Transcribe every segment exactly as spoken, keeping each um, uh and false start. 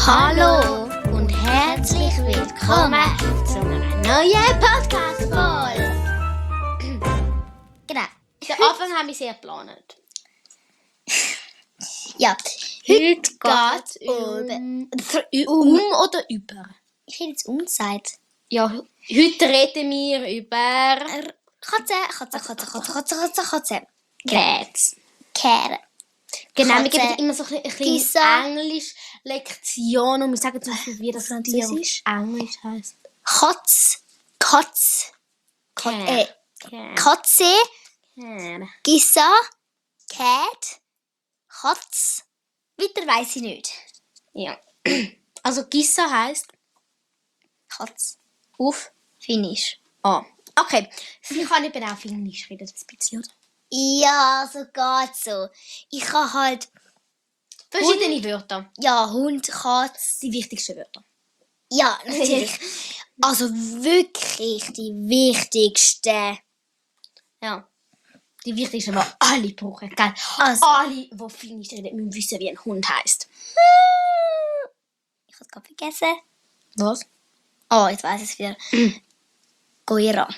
Hallo und herzlich willkommen zu einer neuen Podcast-Folge. Genau. Den Anfang haben wir sehr geplant. Ja, heute geht es um, um, um oder über? Ich rede jetzt Umzeit. Ja, heute reden wir über Katze, Katze, Katze, Katze, Katze, Katze, Katze. Cats. Kehren. Genau, wir Katze, geben immer so ein bisschen Gissa. Englisch-Lektion und wir sagen zum Beispiel, wie das Französisch. Tier auf Englisch heisst. Katz, Katz, Kat, äh, Cat. Katze, Cat. Gissa, Cat, Katz. Weiter weiss ich nicht. Ja. Also Gissa heisst Katz. auf Finnisch. A. Okay, sie kann eben auch Finnisch reden, ein bisschen, oder? Ja, so geht's so. Ich kann halt, Verschiedene Wörter. ja, Hund, Katz. Die wichtigsten Wörter. Ja, natürlich. Also wirklich die wichtigsten. Ja. Die wichtigsten, die alle brauchen, gell? Also. Alle, die Finnisch reden, müssen wissen, wie ein Hund heisst. Ich habe es gerade vergessen. Was? Oh, jetzt weiss ich es wieder. Goira.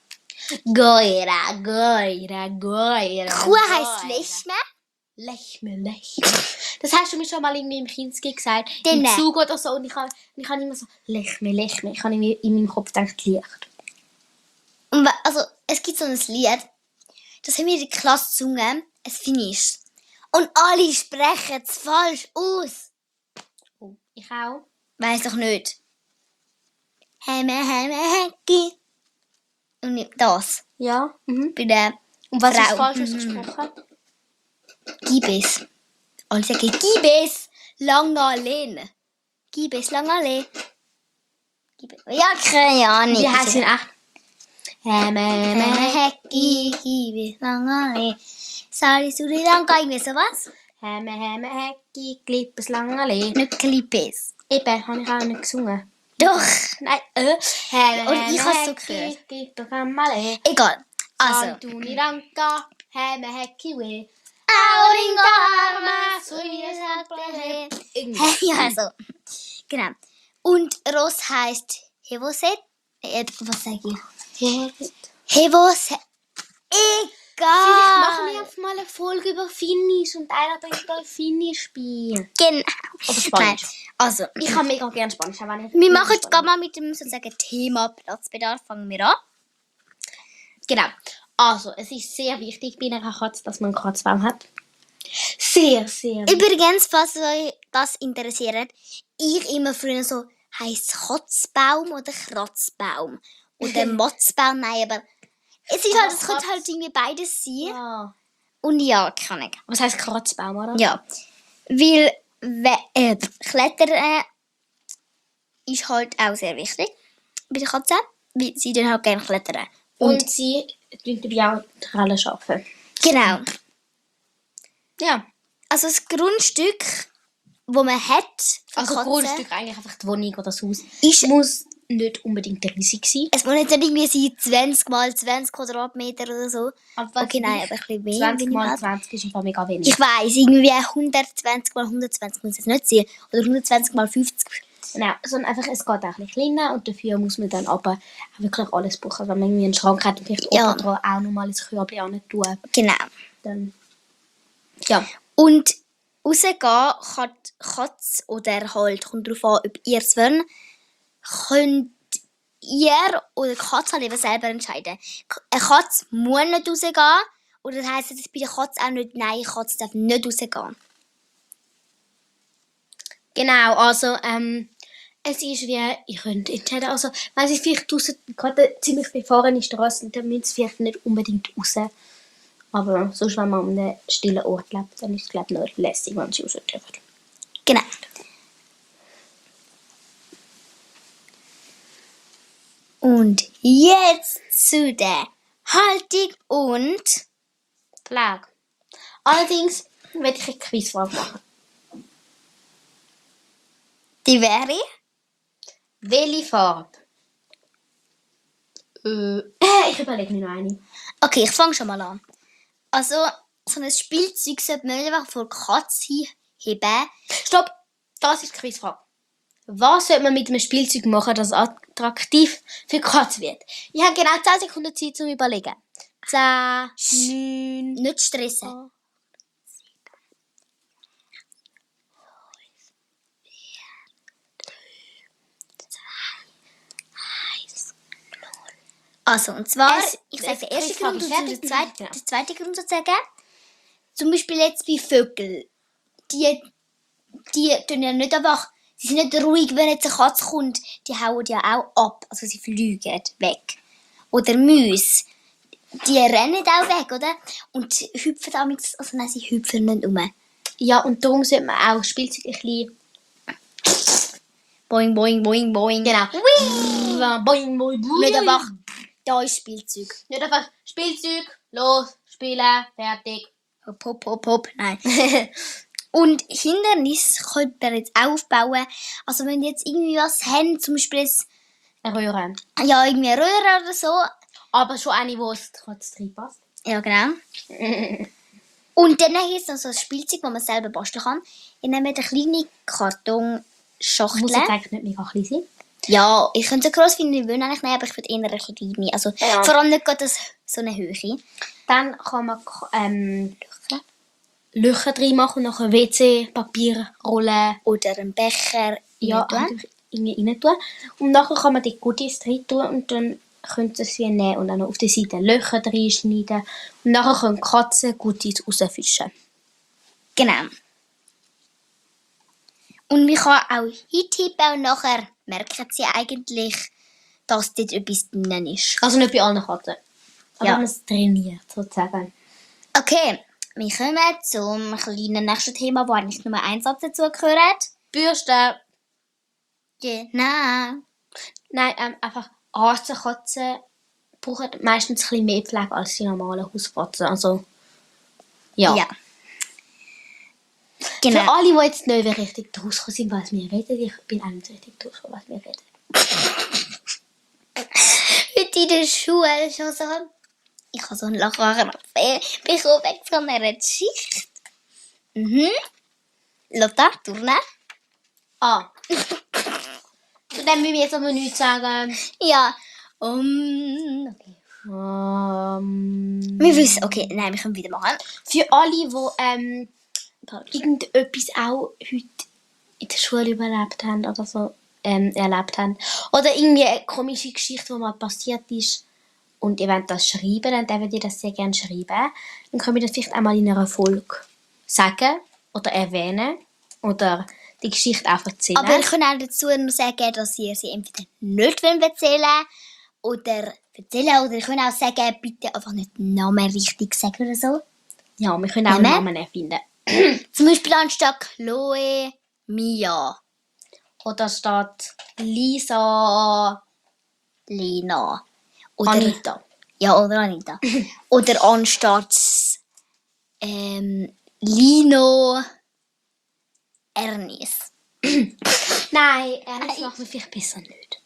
Goira, Goira, Goira. Kuh heisst Lechme. Lechme, Lechme. Das hast du mir schon mal irgendwie im Kinski gesagt. Dann. Im Zug oder so. Und ich habe ich hab immer so, Lechme, Lechme. Ich habe in meinem Kopf gedacht, Licht. Und wa- also, es gibt so ein Lied, das haben wir in der Klasse gesungen, es Finnisch. Und alle sprechen es falsch aus. Oh, ich auch. Weiss doch nicht. Hemme, hemme, hecki. Und nicht das. Ja. Mhm. Bei der Und was ist Frau. falsch Mhm. ausgesprochen? Gibis. Alle sagen Gibis Langalen. Gibis Langalen. Gibis. Ja, keine Ahnung. Wie heisst denn echt? Hemme, Hemme, hemme, hecki, Gibis Langalen. Sali, suri, danke. Irgendwie sowas. hemme, hemme, hecki, klippes, langerle. Nicht Clipis. Eben, habe ich auch nicht gesungen. Doch. Nein, äh. Hemme, Und ich hemme, hab's so hecki, gehört. klippes, langerle. Egal. Also. Antuni ranka, hemme, hecki, we. Auringarma, so wie es hat Ja, also. Genau. Und Ross heisst Hevoset. Äh, was sag ich? Hevoset. Vielleicht machen wir Egal. einfach mal eine Folge über Finnisch und einer bringt mal Finnisch Spiel. Genau. Oder Spanisch. Nein, also, Ich habe mega gerne Spanisch. Aber nicht wir machen jetzt gerade mal mit dem sozusagen Thema Platzbedarf. Fangen wir an. Genau. Also, es ist sehr wichtig bei einer Katze, dass man einen Kratzbaum hat. Sehr, sehr wichtig. Übrigens, falls euch das interessiert, ich immer früher so, heisst es Kotzbaum oder Kratzbaum? Oder Motzbaum? Nein, aber es ist halt, es Aber könnte Kratz- halt irgendwie beides sein. Ja. Und ja, kann ich. Was heisst Kratzbaum, oder? Ja. Weil we- äh, Klettern ist halt auch sehr wichtig bei der Katze. Weil sie dann halt gerne klettern. Und, Und, sie tun dabei auch die Krallen schaffen. genau. Ja. Also das Grundstück, wo man hat, für Also Katzen, Grundstück eigentlich einfach die Wohnung oder das Haus. ist, Muss nicht unbedingt riesig sein. es muss nicht irgendwie sein zwanzig mal zwanzig Quadratmeter oder so. Aber Okay, nein, aber ein bisschen mehr. zwanzig mal minimal. zwanzig ist einfach mega wenig. Ich weiss, irgendwie hundertzwanzig mal hundertzwanzig muss es nicht sein. Oder hundertzwanzig mal fünfzig. Genau, sondern einfach, es geht auch ein bisschen kleiner und dafür muss man dann aber auch wirklich alles brauchen. Also wenn man irgendwie einen Schrank hat und vielleicht Ja. oben dran auch nochmal ins Körbchen auch nicht tun, Genau. dann ja. Und rausgehen kann die Katze oder halt, kommt darauf an, ob ihr es wollt, könnt ihr oder die Katze halt eben selber entscheiden. Eine Katze muss nicht rausgehen. Oder das heisst jetzt bei der Katze auch nicht, nein, die Katze darf nicht rausgehen. Genau, also ähm, es ist wie, ich könnte entscheiden, also wenn sie vielleicht draussen, gerade ziemlich befahrene Straßen, dann müssen sie vielleicht nicht unbedingt raus. Aber sonst, wenn man an einem stillen Ort lebt, dann ist es glaube ich noch lässig, wenn sie raus dürfen. Genau. Und jetzt zu der Haltung und Pflege. Allerdings werde ich eine Quizfrage machen. die wäre Welche Farbe? Äh, ich überlege mir noch eine. Okay, ich fange schon mal an. Also, so ein Spielzeug sollte man nicht einfach vor die Katze heben. Stopp! Das ist die Quizfrage. Was sollte man mit einem Spielzeug machen, das attraktiv für die Katze wird? Ich habe genau zehn Sekunden Zeit zum Überlegen. zehn, neun, Nicht stressen. Oh. Also, und zwar, Es- ich es- sage den ersten ich Grund frage und fertig, den zweiten, ja. den zweiten Grund sozusagen. Zum Beispiel jetzt bei Vögeln. Die, die tun ja nicht einfach, sie sind nicht ruhig, wenn jetzt eine Katze kommt. Die hauen ja auch ab, also sie fliegen weg. Oder Mäuse. Die rennen auch weg, oder? Und sie hüpfen damit, also nein, sie hüpfen nicht um. Ja, und darum sollte man auch Spielzeug ein bisschen... Boing, boing, boing, boing. Genau. Whee! Boing, boing, boing. Nicht einfach, da ist Spielzeug. Nicht einfach Spielzeug, los, spielen, fertig. Hopp, hopp, hopp, hopp. Nein. Und Hindernis könnte man jetzt auch aufbauen. Also wenn jetzt irgendwie was haben, zum Beispiel jetzt, Eine Röhre. ja, irgendwie eine Röhre oder so. Aber schon eine, wo es kurz reinpasst. Ja, genau. Und dann ist es noch so ein Spielzeug, das man selber basteln kann. Ich nehme eine kleine Kartonschachtel. Muss jetzt eigentlich nicht mega klein sein. Ja, ich könnte so gross finden, wie ich will eigentlich nehmen, aber ich würde eher eine kleine. Also Ja. vor allem nicht gerade das, so eine Höhe. Dann kann man ähm, Löcher drin machen, nachher W C-Papier rollen. Oder einen Becher. Ja, rein tun. einfach irgendwie rein tun. Und nachher kann man die Goodies drin tun und dann könnt ihr sie nehmen und dann auf der Seite Löcher drin schneiden. Und nachher können die Katzen Goodies rausfischen. Genau. Und man kann auch hintippen und nachher merken sie eigentlich, dass dort etwas drin ist. Also nicht bei allen Katzen. Aber Ja. wenn man es trainiert, sozusagen. Okay, wir kommen zum kleinen nächsten Thema, wo eigentlich nur ein Satz dazu gehört. Bürste. Genau. Nein, ähm, einfach Rasenkatzen brauchen meistens ein bisschen mehr Pflege als die normalen Hauskatzen. Also, ja. Ja. Für Genau. alle, die jetzt nicht richtig draus sind, was wir reden, ich bin auch nicht richtig draus, was wir reden. Heute in der Schule schon so. Ich habe so einen Lacher bekommen weg von einer Geschichte. Mhm. Lotta, Turner? Ah. Zu dem will ich jetzt aber nichts sagen. Ja. Um, okay. Ähm, Wir wissen, okay, nein, wir können wieder machen. für alle, die ähm, irgendetwas auch heute in der Schule überlebt haben oder so ähm, erlebt haben. Oder irgendwie eine komische Geschichte, die mal passiert ist und ihr wollt das schreiben, dann würdet ihr das sehr gerne schreiben. Dann können wir das vielleicht einmal in einer Folge sagen oder erwähnen oder die Geschichte auch erzählen. Aber ich kann auch dazu noch sagen, dass ihr sie entweder nicht erzählen wollt oder erzählen. Oder ich kann auch sagen, bitte einfach nicht den Namen richtig sagen oder so. ja, wir können auch einen Namen? Namen erfinden. Zum Beispiel anstatt Chloe, Mia, Oder statt Lisa, Lena. Oder, Anita. Ja, oder Anita. Oder anstatt ähm, Lino, Ernest. Nein, Ernest machen wir vielleicht besser nicht.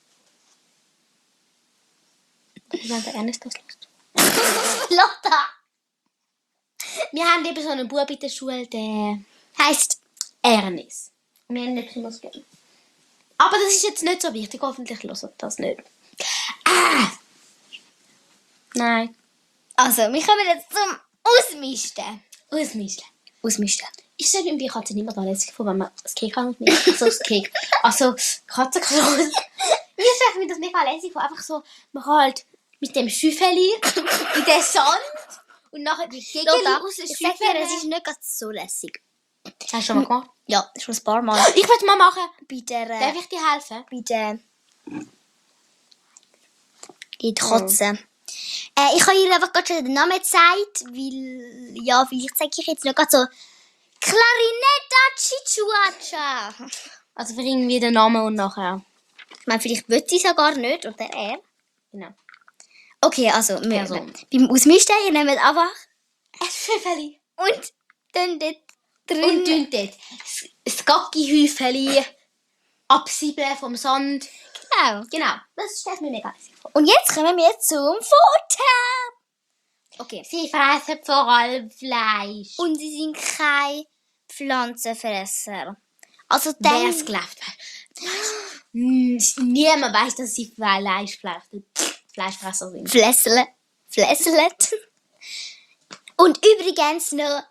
Wenn der Ernest das lässt. Lotta! Wir haben eben so einen Bub in der Schule, der Heisst, Ernest. Wir haben nicht immer gegeben. Aber das ist jetzt nicht so wichtig. Hoffentlich hört er das nicht. Ah! Nein. also, wir kommen jetzt zum Ausmisten. Ausmischen. Ausmisten. Ich stelle mir bei Katzen immer da lässig vor, wenn man das Kek hat. Nicht. Also das Kek. Also Katzen kann aus. Ich stelle mir das mega lässig vor. Einfach so, man kann halt mit dem Schüffeli in den Sand und nachher die Kegel Lotta, aus dem ich sag dir, es ist Schüffeli. nicht ganz so lässig. Hast du schon mal gemacht? Ja, schon ein paar Mal. Ich will es mal machen. Bei der... Darf ich dir helfen? bei der... Die Katze. Äh, ich habe ihr einfach gerade schon den Namen gezeigt, weil... Ja, vielleicht sage ich jetzt nicht gerade so... Clarinetta Chichuacha. Also für irgendwie den Namen und nachher. Ich meine, vielleicht will sie sogar nicht, oder er. Genau. Okay, also, wir, Person. beim Ausmisten, ihr nehmt einfach... Ein Schüffeli. Und dann dort drin... Und tun dort das Gacki-Häufeli absiebeln vom Sand. Genau. Genau. Das stellt mir mega lässig vor. Und jetzt kommen wir zum Futter. Okay. Sie fressen vor allem Fleisch. Und sie sind keine Pflanzenfresser. Also wer dann... es gelebt hat. Hm, niemand weiß, dass sie Fleischfleisch, Fleischfresser sind. Flässle. Flässelt. Und übrigens noch,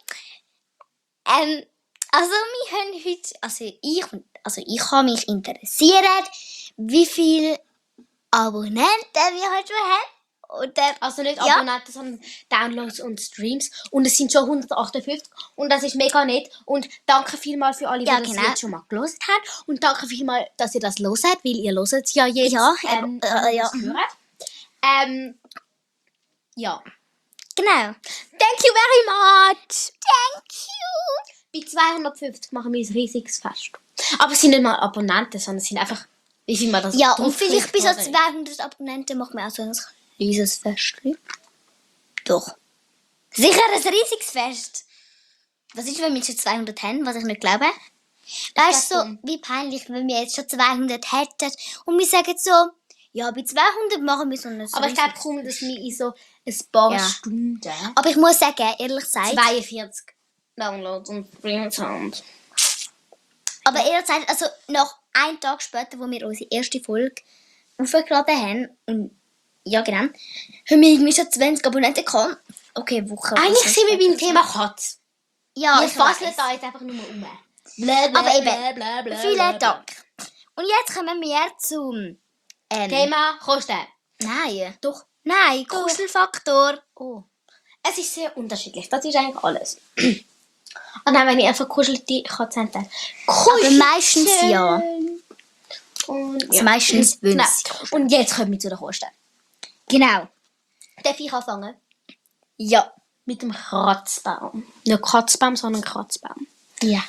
ähm, also wir haben heute, also ich, also ich habe mich interessiert, wie viele Abonnenten wir heute schon haben. Oder, Also nicht ja. Abonnenten, sondern Downloads und Streams. Und es sind schon hundertachtundfünfzig. Und das ist mega nett. Und danke vielmals für alle, die Ja, das genau. jetzt schon mal gehört haben. Und danke vielmals, dass ihr das hört, weil ihr hört es ja jetzt. Ja, ähm, äh, äh, ja. das hören. Ähm, ja. Genau. Thank you very much. Thank you. Bei zweihundertfünfzig machen wir ein riesiges Fest. Aber es sind nicht mal Abonnenten, sondern es sind einfach, wie viel man das Ja, und draufklickt, vielleicht bis zu oder? zweihundert Abonnenten machen wir auch so ein riesiges Fest. Doch. Sicher ein riesiges Fest. Was ist, wenn wir schon zweihundert haben, was ich nicht glaube? Weißt du, glaub so, schon. wie peinlich, wenn wir jetzt schon zweihundert hätten und wir sagen so, ja, bei zweihundert machen wir so ein Aber ich glaube, riesiges- kaum, dass wir in so ein paar Ja. Stunden Aber ich muss sagen, ehrlich gesagt, zweiundvierzig Downloads und Streams haben. aber ehrlich gesagt, also nach einem Tag später, wo wir unsere erste Folge aufgeladen haben, und ja genau, haben wir irgendwie schon zwanzig Abonnenten gehabt. Okay, Woche. Eigentlich sind wir beim Thema Katz. Ja, Wir ich faseln weiss. da jetzt einfach nur um. Bla, bla, Aber eben, bla, bla, bla, Vielen bla, bla. Dank. Und jetzt kommen wir zum... Ähm, Thema Kosten. Nein. Doch. Nein, Kuschelfaktor. Oh. Es ist sehr unterschiedlich. Das ist eigentlich alles. Und dann, wenn ich einfach kuschelte Katzen habe, Aber meistens ja. Und Also meistens Genau. wünscht. Und jetzt kommen wir zu den Kosten. Genau. Darf ich anfangen? Ja. Mit dem Kratzbaum. Nicht Kratzbaum, sondern Kratzbaum. Ja.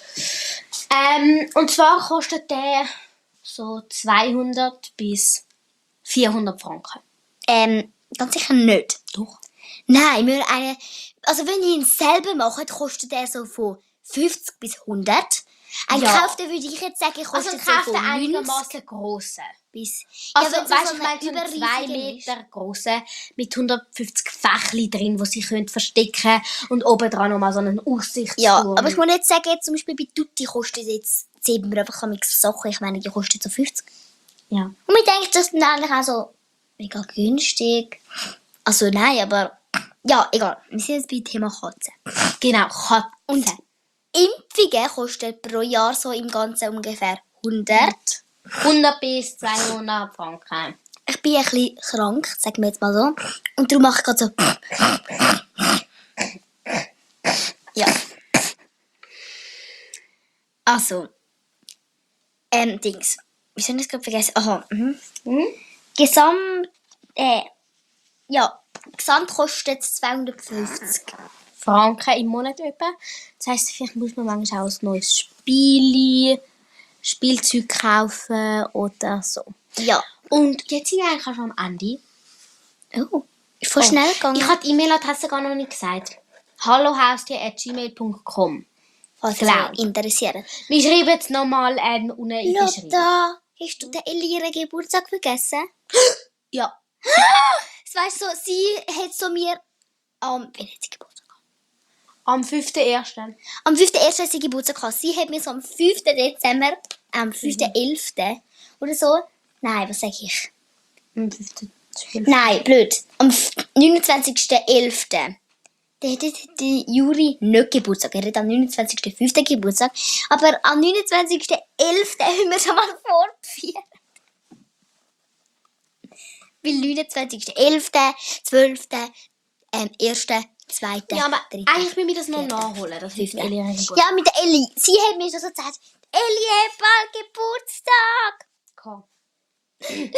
Ähm, und zwar kostet der so zweihundert bis vierhundert Franken. Ähm, ganz sicher nicht. Doch. Nein, wir eine... Also wenn ihr ihn selber macht, kostet er so von fünfzig bis hundert. Ein Ja. Kauf, den würde ich jetzt sagen, Also kostet ein so Kauf von der neunzig einigermaßen grossen. bis... Also, wenn es weißt so du, ich meine, so eine einen zwei überriesige ist. Meter grossen mit hundertfünfzig Fächli drin, die sie können verstecken und oben dran nochmal so einen Aussichtsturm. Ja, aber ich muss nicht sagen, jetzt zum Beispiel bei Tutti kostet jetzt, sehen wir einfach so Sachen, ich meine, die kostet so fünfzig. Ja. Und ich denke, das ist dann eigentlich auch so mega günstig. Also nein, aber ja, egal. Wir sind jetzt beim Thema Katzen. Genau, Katzen. Und Impfungen kosten pro Jahr so im Ganzen ungefähr hundert. hundert bis zweihundert Franken. Ich bin ein bisschen krank, sagen wir jetzt mal so. Und darum mache ich gerade so... Ja. Also. Ähm, Dings. Wir sollen das gerade vergessen. Aha. Mhm. Mhm. Gesamt... Äh... Ja. Gesamt kostet es zweihundertfünfzig. Franken im Monat etwa. Das heisst, vielleicht muss man manchmal auch ein neues Spiel, Spielzeug kaufen oder so. Ja. Und jetzt sind wir eigentlich auch schon am Ende. Oh. Ist voll schnell gegangen. Ich habe die E-Mail-Adresse gar noch nicht gesagt. hallohaustier at gmail punkt com. Falls Klar. euch interessiert. Wir schreiben jetzt nochmal ähm, unten in die Beschreibung. Lotta, hast du den Elli ihren Geburtstag vergessen? Ja. Das weißt du, sie hat so mir... Am... Wann hat sie Geburtstag gehabt? Am fünften ersten Am fünften ersten hat sie Geburtstag gehabt. Sie hat mir so am fünften Dezember, am fünften elften oder so... Nein, was sag ich? Am fünften zwölften Nein, blöd. Am neunundzwanzigsten elften Da hätte der Juri nicht Geburtstag. Er hat am neunundzwanzigsten fünften Geburtstag. Aber am neunundzwanzigsten elften haben wir schon mal fortgeführt. Weil neunundzwanzigsten elften zwölften Ähm, ersten zweiten Ja, aber dritten eigentlich müssen wir das noch vierten, nachholen. Das ist fünften. Eli ihren Geburtstag. Ja, mit der Elli. Sie hat mir schon so gesagt, Elli hat bald Geburtstag. Komm. Elli,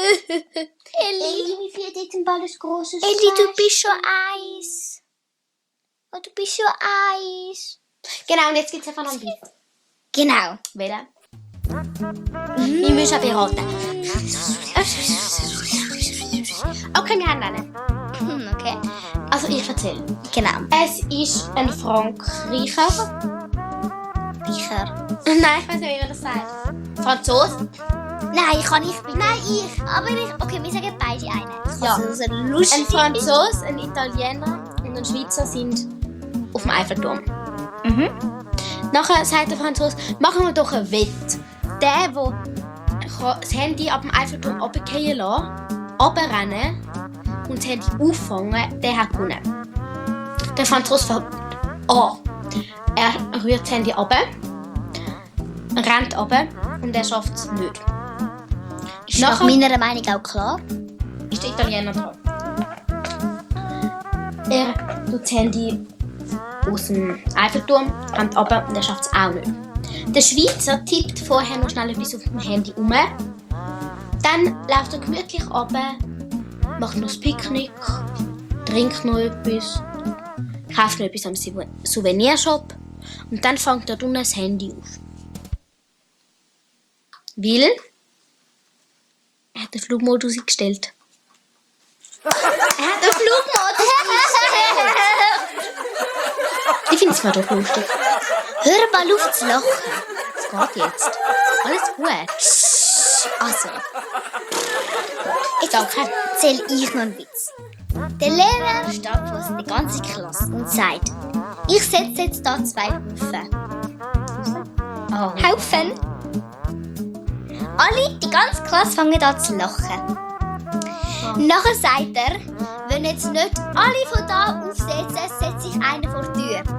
wie viel Dezember ist grosses Elli, du bist schon eins. Oh, du bist schon eins. Genau, und jetzt gibt es einfach noch ein Bild. Genau. Welcher? Wir müssen beraten. Okay, wir haben einen. Hm, okay. Also ich erzähle. Genau. Es ist ein Frankreicher. Sicher. Nein, ich weiß nicht, wie man das sagt. Franzose. Nein, ich kann nicht bitte. Nein, ich. Aber ich. Okay, wir sagen beide einen. Ja. Also, so lustig. Ein Franzose, ein Italiener und ein Schweizer sind auf dem Eiffelturm. Mhm. Nachher sagt der Franzose, machen wir doch ein Wett. der, der das Handy ab dem Eiffelturm runterfallen lassen, runterrennen und das Handy auffangen, der hat gewonnen. Der Franzose fängt an. Er rührt das Handy runter, rennt runter und er schafft es nicht. Ist nach meiner Meinung auch klar. Ist der Italiener dran. Er tut das Handy aus dem Eiffelturm, rennt runter und er schafft es auch nicht. Der Schweizer tippt vorher noch schnell etwas auf dem Handy um. Dann läuft er gemütlich runter, macht noch das Picknick, trinkt noch etwas, kauft noch etwas am Souvenirshop und dann fängt er unten das Handy auf. Weil er hat den Flugmodus eingestellt. Er hat den Flugmodus eingestellt. Ich finde es gerade auch lustig. Hör mal auf zu lachen. Es geht jetzt. Alles gut. Also, Ich danke. erzähle ich noch einen Witz. Der Lehrer steht vor der ganzen Klasse und sagt, ich setze jetzt da zwei Haufen. Oh. Haufen? Alle, die ganze Klasse fangen an zu lachen. Nachher sagt er, wenn jetzt nicht alle von da aufsetzen, setze ich einen vor die Tür.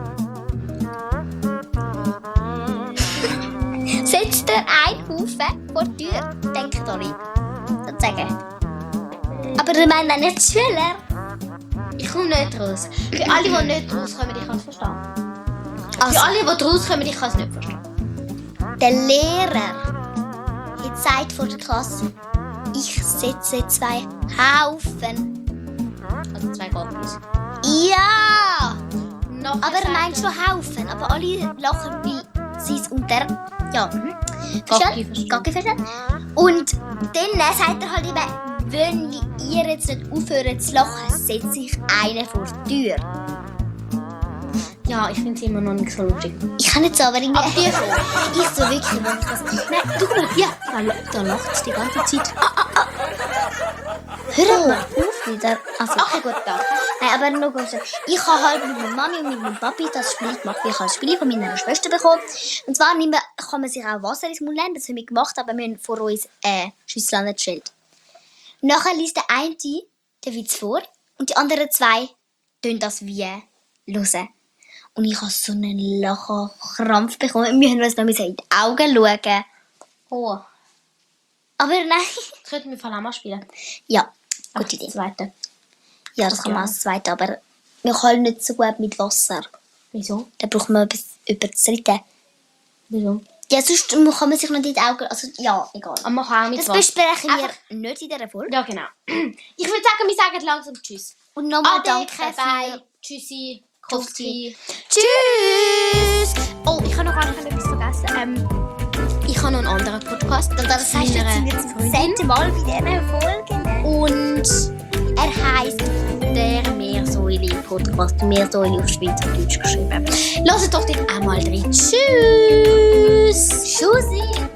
Setzt er einen Haufen vor die Tür, denkt alle. Sozusagen. Aber er meint auch nicht die Schüler. Ich komme nicht raus. Für alle, die nicht rauskommen, ich kann es verstehen. Also, Für alle, die rauskommen, ich kann es nicht verstehen. der Lehrer hat gesagt vor der Klasse, ich setze zwei Haufen. Also zwei Gabels. Ja! Nachher Aber er sagt meint schon Haufen. Aber alle lachen, weil sie es unter... Ja, mhm. Gaggi Verstehen? verstehen. Gaggi verstehen. Und dann sagt er halt eben, wenn ihr jetzt nicht aufhört zu lachen, setze ich einen vor die Tür. Ja, ich finde es immer noch nicht so lustig. Ich kann nicht so, aber irgendwie... Aber dir schon. Ich so wirklich, wenn ich das... Nein, du mal, ja, da, da lacht es die ganze Zeit. Hör mal auf wieder. Also, Okay, gut, danke. nein, aber noch kurz. Ich habe halt mit meiner Mami und mit meinem Papi das Spiel gemacht. Ich habe ein Spiel von meiner Schwester bekommen. Und zwar nimmt man, kann man sich auch Wasser ins Mund nehmen. Das haben wir gemacht, aber wir haben vor uns äh, Schüssel gestellt. Nachher liest der eine den Witz vor und die anderen zwei tun das wie hören. Und ich habe so einen Lachenkrampf bekommen. Wir mussten uns noch in die Augen schauen. Oh, Aber nein. das könnten wir auch mal spielen. Ja, Ach, gute Idee. das zweite. Ja, das kann man Ja. als Zweite, aber wir können nicht so gut mit Wasser. Wieso? Da braucht man etwas über das Dritten. Wieso? Ja, sonst kann man sich noch in die Augen... Also, ja, egal. Aber man kann auch mit Das Wasser. besprechen wir Einfach- nicht in dieser Folge. Ja, genau. Ich würde sagen, wir sagen langsam Tschüss. Und nochmal Ade, danke bye, für... Tschüssi, Kowski. Tschüss! Oh, ich habe noch gar nicht etwas vergessen. Ähm, ich habe noch einen anderen Podcast. Und das heißt, jetzt sind wir zum zehnten Mal bei dieser Folge. Und er heisst der Meersäule-Podcast. Meersäule auf Schweizerdeutsch geschrieben. Lasst doch den auch mal rein. Tschüss! Tschüssi!